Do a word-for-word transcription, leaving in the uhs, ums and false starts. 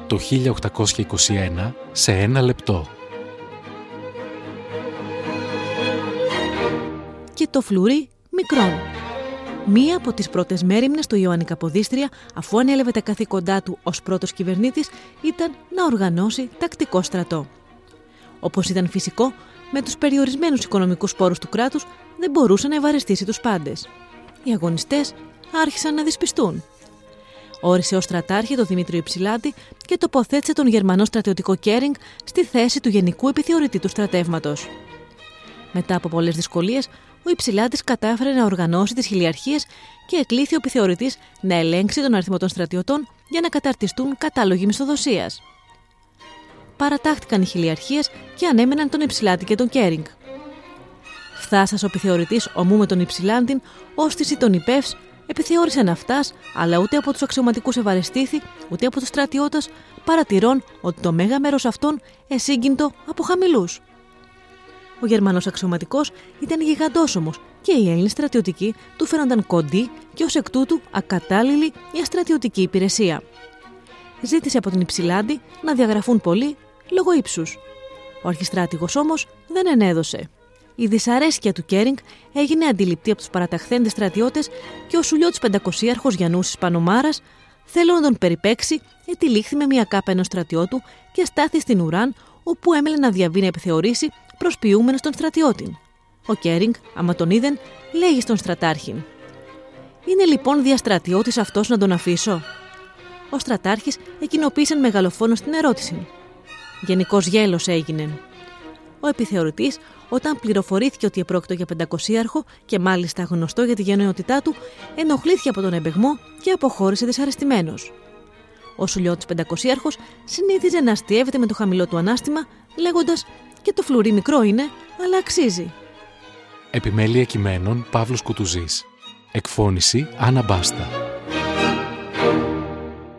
το χίλια οκτακόσια είκοσι ένα σε ένα λεπτό. Και το φλουρί μικρόν. Μία από τις πρώτες μέριμνες του Ιωάννη Καποδίστρια, αφού ανέλαβε τα καθήκοντά του ως πρώτος κυβερνήτης, ήταν να οργανώσει τακτικό στρατό. Όπως ήταν φυσικό, με τους περιορισμένους οικονομικούς πόρους του κράτους δεν μπορούσε να ευαρεστήσει τους πάντες. Οι αγωνιστές άρχισαν να δυσπιστούν. Όρισε ως στρατάρχη τον Δημήτριο Υψηλάντη και τοποθέτησε τον Γερμανό στρατιωτικό Κέρινγκ στη θέση του γενικού επιθεωρητή του στρατεύματος. Μετά από πολλές δυσκολίες, ο Υψηλάντης κατάφερε να οργανώσει τις χιλιαρχίες και εκλήθη ο επιθεωρητής να ελέγξει τον αριθμό των στρατιωτών για να καταρτιστούν κατάλογοι μισθοδοσίας. Παρατάχτηκαν οι χιλιαρχίες και ανέμεναν τον Υψηλάντη και τον Κέρινγκ. Φτάσας ο επιθεωρητής ομού με τον Υψηλάντην, όστις τον υπεύς, επιθεώρησαν αυτάς, αλλά ούτε από τους αξιωματικούς ευαρεστήθη, ούτε από τους στρατιώτες, παρατηρών ότι το μέγα μέρος αυτών εσύγκυντο από χαμηλούς. Ο Γερμανός αξιωματικός ήταν γιγαντόσωμος και οι Έλληνες στρατιωτικοί του φαίνονταν κοντοί και ως εκ τούτου ακατάλληλοι για στρατιωτική υπηρεσία. Ζήτησε από την Υψηλάντη να διαγραφούν πολλοί λόγω ύψους. Ο αρχιστράτηγος όμως δεν ενέδωσε. Η δυσαρέσκεια του Κέρινγκ έγινε αντιληπτή από τους παραταχθέντες στρατιώτες και ο Σουλιώτης πεντακοσίαρχος Γιαννούσης Πανομάρας, θέλω να τον περιπέξει, ετυλίχθη με μια κάπα ενός στρατιώτου και στάθη στην ουράν, όπου έμελε να διαβεί να επιθεωρήσει, προσποιούμενος τον στρατιώτη. Ο Κέρινγκ, άμα τον είδεν, λέγει στον στρατάρχην: «Είναι λοιπόν διαστρατιώτης αυτός να τον αφήσω?» Ο στρατάρχης εκκοινοποίησε μεγαλοφόνος την ερώτηση. Γενικός γέλος έγινε. Ο επιθεωρητής, όταν πληροφορήθηκε ότι επρόκειτο για πεντακοσίαρχο και μάλιστα γνωστό για τη γενναιότητά του, ενοχλήθηκε από τον εμπεγμό και αποχώρησε δυσαρεστημένος. Ο Σουλιώτης πεντακοσίαρχος συνήθιζε να αστιεύεται με το χαμηλό του ανάστημα, λέγοντας «Και το φλουρί μικρό είναι, αλλά αξίζει». Επιμέλεια κειμένων Παύλος Κουτουζής. Εκφώνηση Άννα Μπάστα.